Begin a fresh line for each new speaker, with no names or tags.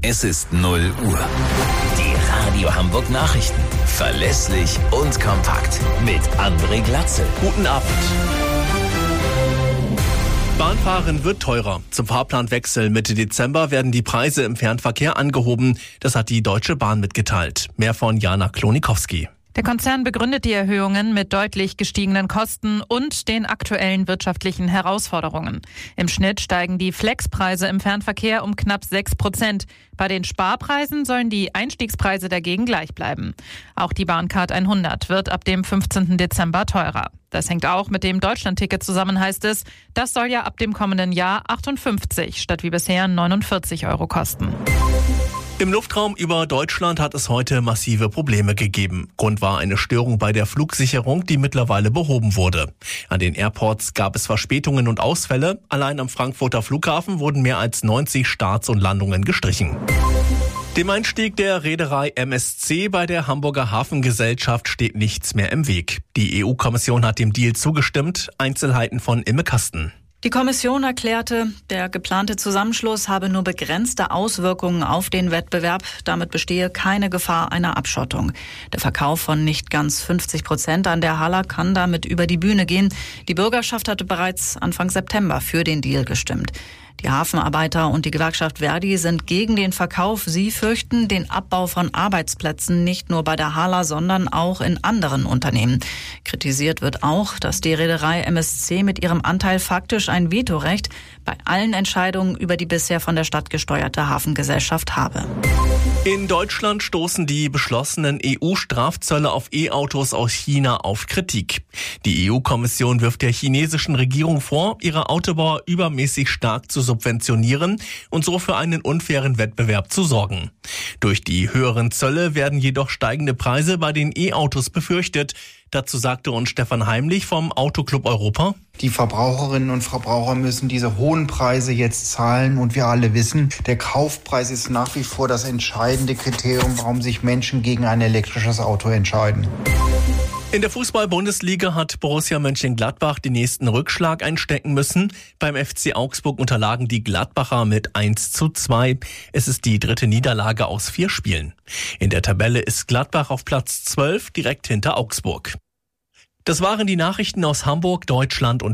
Es ist 0 Uhr. Die Radio Hamburg Nachrichten. Verlässlich und kompakt. Mit André Glatzel.
Guten Abend. Bahnfahren wird teurer. Zum Fahrplanwechsel Mitte Dezember werden die Preise im Fernverkehr angehoben. Das hat die Deutsche Bahn mitgeteilt. Mehr von Jana Klonikowski.
Der Konzern begründet die Erhöhungen mit deutlich gestiegenen Kosten und den aktuellen wirtschaftlichen Herausforderungen. Im Schnitt steigen die Flexpreise im Fernverkehr um knapp 6%. Bei den Sparpreisen sollen die Einstiegspreise dagegen gleich bleiben. Auch die Bahncard 100 wird ab dem 15. Dezember teurer. Das hängt auch mit dem Deutschlandticket zusammen, heißt es. Das soll ja ab dem kommenden Jahr 58 statt wie bisher 49 € kosten.
Im Luftraum über Deutschland hat es heute massive Probleme gegeben. Grund war eine Störung bei der Flugsicherung, die mittlerweile behoben wurde. An den Airports gab es Verspätungen und Ausfälle. Allein am Frankfurter Flughafen wurden mehr als 90 Starts und Landungen gestrichen. Dem Einstieg der Reederei MSC bei der Hamburger Hafengesellschaft steht nichts mehr im Weg. Die EU-Kommission hat dem Deal zugestimmt. Einzelheiten von Imme Kasten.
Die Kommission erklärte, der geplante Zusammenschluss habe nur begrenzte Auswirkungen auf den Wettbewerb. Damit bestehe keine Gefahr einer Abschottung. Der Verkauf von nicht ganz 50% an der Hala kann damit über die Bühne gehen. Die Bürgerschaft hatte bereits Anfang September für den Deal gestimmt. Die Hafenarbeiter und die Gewerkschaft Verdi sind gegen den Verkauf. Sie fürchten den Abbau von Arbeitsplätzen nicht nur bei der Hala, sondern auch in anderen Unternehmen. Kritisiert wird auch, dass die Reederei MSC mit ihrem Anteil faktisch ein Vetorecht bei allen Entscheidungen über die bisher von der Stadt gesteuerte Hafengesellschaft habe.
In Deutschland stoßen die beschlossenen EU-Strafzölle auf E-Autos aus China auf Kritik. Die EU-Kommission wirft der chinesischen Regierung vor, ihre Autobauer übermäßig stark zu subventionieren und so für einen unfairen Wettbewerb zu sorgen. Durch die höheren Zölle werden jedoch steigende Preise bei den E-Autos befürchtet. Dazu sagte uns Stefan Heimlich vom Autoclub Europa:
Die Verbraucherinnen und Verbraucher müssen diese hohen Preise jetzt zahlen und wir alle wissen, der Kaufpreis ist nach wie vor das entscheidende Kriterium, warum sich Menschen gegen ein elektrisches Auto entscheiden.
In der Fußball-Bundesliga hat Borussia Mönchengladbach den nächsten Rückschlag einstecken müssen. Beim FC Augsburg unterlagen die Gladbacher mit 1:2. Es ist die 3. Niederlage aus 4 Spielen. In der Tabelle ist Gladbach auf Platz 12, direkt hinter Augsburg. Das waren die Nachrichten aus Hamburg, Deutschland und